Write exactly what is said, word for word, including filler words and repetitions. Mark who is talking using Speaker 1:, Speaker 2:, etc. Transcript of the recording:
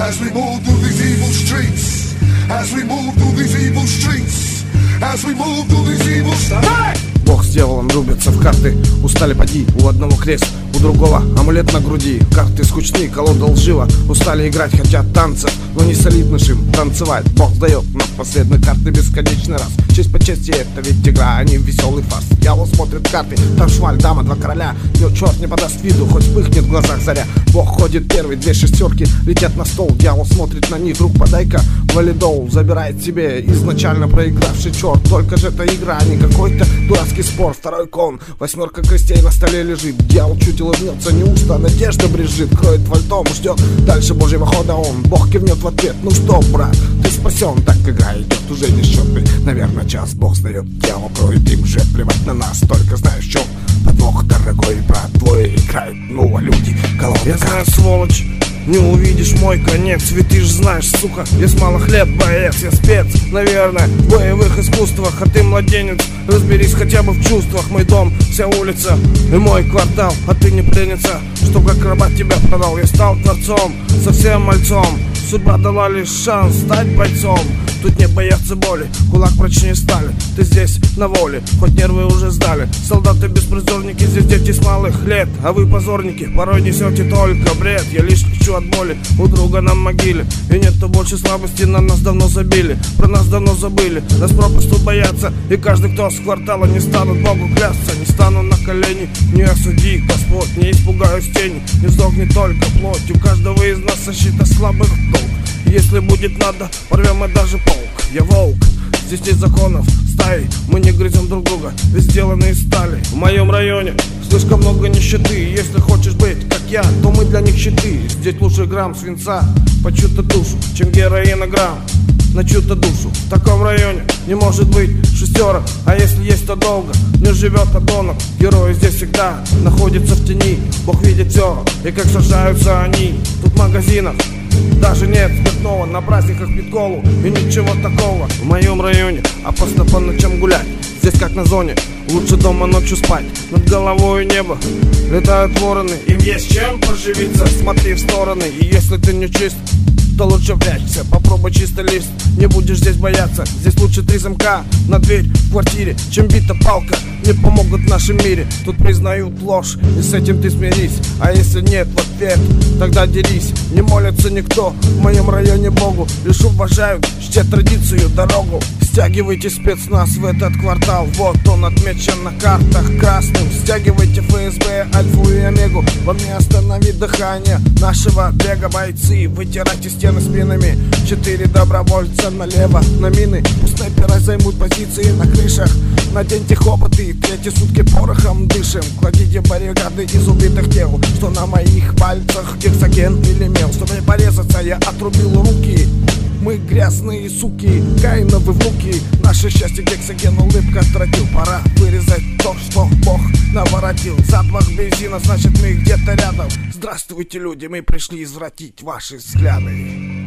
Speaker 1: As we move through these evil streets, as we move through these evil streets, as we move through these evil streets.
Speaker 2: Бог с дьяволом рубятся в карты. Устали поди, у одного крест, у другого амулет на груди. Карты скучны, колода лжива. Устали играть, хотят танцев, но не солидно им танцевать. Бог сдает нам последние карты бесконечный раз. Честь по чести, это ведь игра, а не веселый фарс. Дьявол смотрит карты, там шваль, дама, два короля. Но черт не подаст виду, хоть вспыхнет в глазах заря. Бог ходит первый, две шестерки летят на стол. Дьявол смотрит на них, друг, подай-ка валидол. Забирает себе изначально проигравший черт. Только же это игра, а не какой-то дурацкий спор. Второй кон, восьмерка костей на столе лежит. Дьявол чуть улыбнется, неуста надежда брежит. Кроет вальтом, ждет дальше божьего хода он. Бог кивнет в ответ, ну что, брат, ты спасен. Так игра идет, уже не счетный, наверное, час. Бог сдает, дьявол кроет, им же плевать на нас. Только знаешь, в чем подвох, дорогой брат твой играет, ну а люди колонка.
Speaker 3: Я знаю, сволочь, не увидишь мой конец. Ведь ты ж знаешь, сука, есть мало хлеб, боец. Я спец, наверное, в боевых искусствах. А ты младенец, разберись хотя бы в чувствах. Мой дом, вся улица и мой квартал. А ты не пленница, чтоб как рабат тебя продал. Я стал творцом, совсем мальцом. Судьба дала лишь шанс стать бойцом. Тут не боятся боли, кулак прочнее стали. Ты здесь на воле, хоть нервы уже сдали. Солдаты беспризорники, здесь дети с малых лет. А вы позорники, порой несете только бред. Я лишь кричу от боли, у друга на могиле. И нету больше слабости, на нас давно забили. Про нас давно забыли, нас пропусту боятся. И каждый, кто с квартала, не станут Богу клясться. Не стану на колени, не осуди, Господь. Не испугаюсь тени, не сдохнет только плоть. У каждого из нас защита слабых долг. Если будет надо, порвем и даже полк. Я волк, здесь нет законов стаи. Мы не грызем друг друга, ведь сделаны из стали. В моем районе слишком много нищеты. Если хочешь быть как я, то мы для них щиты. Здесь лучше грамм свинца по чью-то душу, чем героина грамм на чью-то душу. В таком районе не может быть шестерок. А если есть, то долго не живет подонок. Герои здесь всегда находятся в тени. Бог видит все, и как сражаются они. Тут в магазинах даже нет спиртного, на праздниках пить колу и ничего такого. В моем районе опасно по ночам гулять. Здесь как на зоне, лучше дома ночью спать. Над головой небо летают вороны, им есть чем поживиться. Смотри в стороны, и если ты не чист, то лучше прячься, попробуй чистый лист. Не будешь здесь бояться, здесь лучше три замка на дверь в квартире, чем бита палка. Не помогут в нашем мире, тут признают ложь, и с этим ты смирись. А если нет в ответ, тогда дерись. Не молится никто в моем районе Богу, лишь уважают, чтят традицию, дорогу. Стягивайте спецназ в этот квартал, вот он отмечен на картах красным. Стягивайте эф эс бэ, альфу и омегу, вам не остановить дыхание нашего бега. Бойцы, вытирайте стены спинами, четыре добровольца налево на мины. Пустые пера займут позиции на крышах. Наденьте хоботы, третьи сутки порохом дышим. Кладите баррикады из убитых тел, что на моих пальцах гексоген или мел. Чтобы не порезаться, я отрубил руки. Мы грязные суки, Каиновы внуки. Наше счастье гексоген, улыбка отвратил. Пора вырезать то, что Бог наворотил. Запах бензина, значит мы где-то рядом. Здравствуйте, люди, мы пришли извратить ваши взгляды.